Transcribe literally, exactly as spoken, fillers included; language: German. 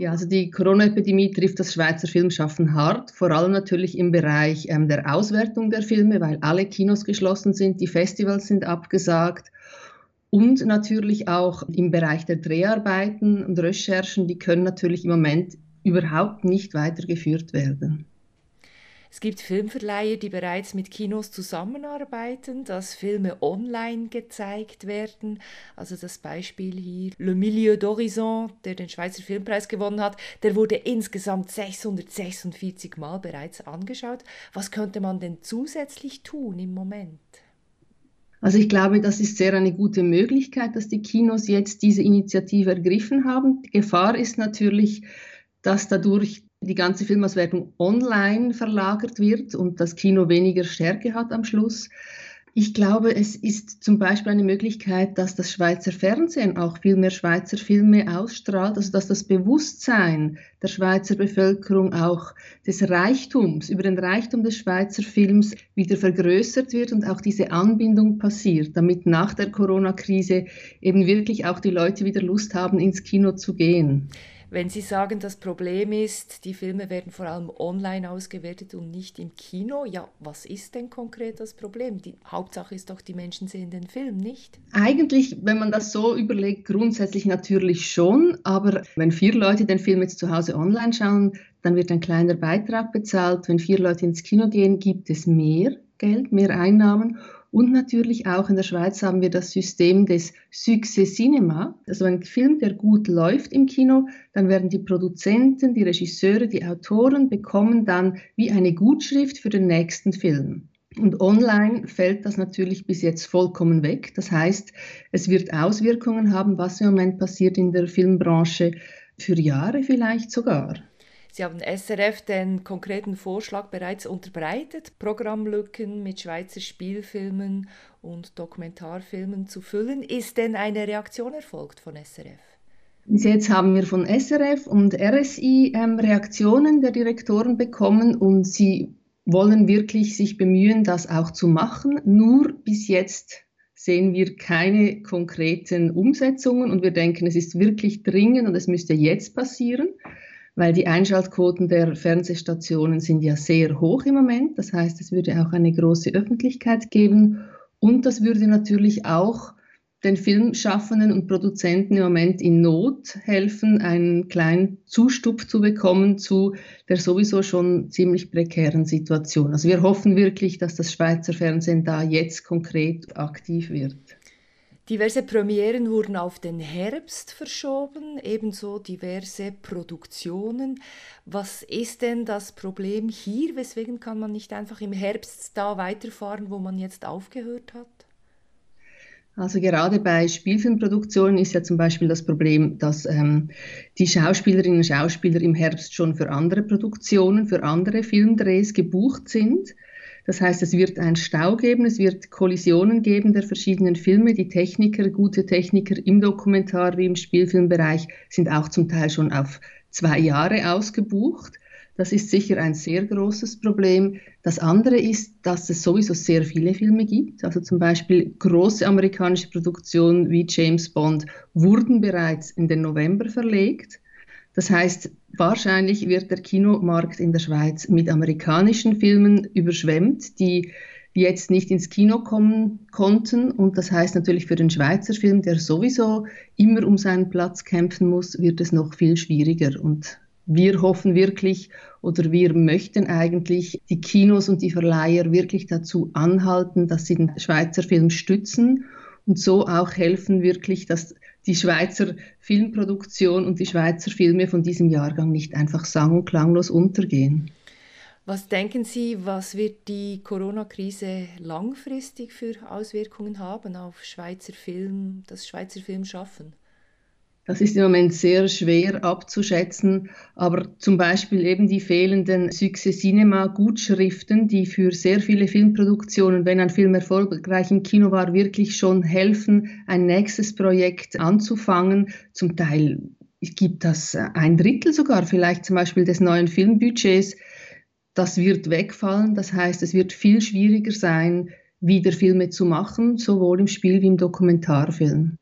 Ja, also die Corona-Epidemie trifft das Schweizer Filmschaffen hart, vor allem natürlich im Bereich ähm, der Auswertung der Filme, weil alle Kinos geschlossen sind, die Festivals sind abgesagt und natürlich auch im Bereich der Dreharbeiten und Recherchen, die können natürlich im Moment überhaupt nicht weitergeführt werden. Es gibt Filmverleiher, die bereits mit Kinos zusammenarbeiten, dass Filme online gezeigt werden. Also das Beispiel hier, Le Milieu d'Horizon, der den Schweizer Filmpreis gewonnen hat, der wurde insgesamt sechshundertsechsundvierzig Mal bereits angeschaut. Was könnte man denn zusätzlich tun im Moment? Also ich glaube, das ist sehr eine gute Möglichkeit, dass die Kinos jetzt diese Initiative ergriffen haben. Die Gefahr ist natürlich, dass dadurch die ganze Filmauswertung online verlagert wird und das Kino weniger Stärke hat am Schluss. Ich glaube, es ist zum Beispiel eine Möglichkeit, dass das Schweizer Fernsehen auch viel mehr Schweizer Filme ausstrahlt, also dass das Bewusstsein der Schweizer Bevölkerung auch des Reichtums, über den Reichtum des Schweizer Films wieder vergrößert wird und auch diese Anbindung passiert, damit nach der Corona-Krise eben wirklich auch die Leute wieder Lust haben, ins Kino zu gehen. Wenn Sie sagen, das Problem ist, die Filme werden vor allem online ausgewertet und nicht im Kino, ja, was ist denn konkret das Problem? Die Hauptsache ist doch, die Menschen sehen den Film, nicht? Eigentlich, wenn man das so überlegt, grundsätzlich natürlich schon, aber wenn vier Leute den Film jetzt zu Hause online schauen, dann wird ein kleiner Beitrag bezahlt. Wenn vier Leute ins Kino gehen, gibt es mehr Geld, mehr Einnahmen. Und natürlich auch in der Schweiz haben wir das System des Succès Cinema. Also ein Film, der gut läuft im Kino, dann werden die Produzenten, die Regisseure, die Autoren bekommen dann wie eine Gutschrift für den nächsten Film. Und online fällt das natürlich bis jetzt vollkommen weg. Das heißt, es wird Auswirkungen haben, was im Moment passiert in der Filmbranche, für Jahre vielleicht sogar. Sie haben S R F den konkreten Vorschlag bereits unterbreitet, Programmlücken mit Schweizer Spielfilmen und Dokumentarfilmen zu füllen. Ist denn eine Reaktion erfolgt von S R F? Bis jetzt haben wir von S R F und R S I ähm, Reaktionen der Direktoren bekommen und sie wollen wirklich sich bemühen, das auch zu machen. Nur bis jetzt sehen wir keine konkreten Umsetzungen und wir denken, es ist wirklich dringend und es müsste jetzt passieren, weil die Einschaltquoten der Fernsehstationen sind ja sehr hoch im Moment. Das heißt, es würde auch eine große Öffentlichkeit geben und das würde natürlich auch den Filmschaffenden und Produzenten im Moment in Not helfen, einen kleinen Zustupf zu bekommen zu der sowieso schon ziemlich prekären Situation. Also wir hoffen wirklich, dass das Schweizer Fernsehen da jetzt konkret aktiv wird. Diverse Premieren wurden auf den Herbst verschoben, ebenso diverse Produktionen. Was ist denn das Problem hier? Weswegen kann man nicht einfach im Herbst da weiterfahren, wo man jetzt aufgehört hat? Also gerade bei Spielfilmproduktionen ist ja zum Beispiel das Problem, dass ähm, die Schauspielerinnen und Schauspieler im Herbst schon für andere Produktionen, für andere Filmdrehs gebucht sind. Das heißt, es wird einen Stau geben, es wird Kollisionen geben der verschiedenen Filme. Die Techniker, gute Techniker im Dokumentar- wie im Spielfilmbereich sind auch zum Teil schon auf zwei Jahre ausgebucht. Das ist sicher ein sehr großes Problem. Das andere ist, dass es sowieso sehr viele Filme gibt. Also zum Beispiel große amerikanische Produktionen wie James Bond wurden bereits in den November verlegt. Das heißt, wahrscheinlich wird der Kinomarkt in der Schweiz mit amerikanischen Filmen überschwemmt, die jetzt nicht ins Kino kommen konnten. Und das heißt natürlich für den Schweizer Film, der sowieso immer um seinen Platz kämpfen muss, wird es noch viel schwieriger. Und wir hoffen wirklich oder wir möchten eigentlich die Kinos und die Verleiher wirklich dazu anhalten, dass sie den Schweizer Film stützen und so auch helfen wirklich, dass die Schweizer Filmproduktion und die Schweizer Filme von diesem Jahrgang nicht einfach sang- und klanglos untergehen. Was denken Sie, was wird die Corona-Krise langfristig für Auswirkungen haben auf Schweizer Film, das Schweizer Filmschaffen? Das ist im Moment sehr schwer abzuschätzen, aber zum Beispiel eben die fehlenden Success Cinema Gutschriften, die für sehr viele Filmproduktionen, wenn ein Film erfolgreich im Kino war, wirklich schon helfen, ein nächstes Projekt anzufangen. Zum Teil gibt das ein Drittel sogar, vielleicht zum Beispiel des neuen Filmbudgets. Das wird wegfallen. Das heißt, es wird viel schwieriger sein, wieder Filme zu machen, sowohl im Spiel wie im Dokumentarfilm.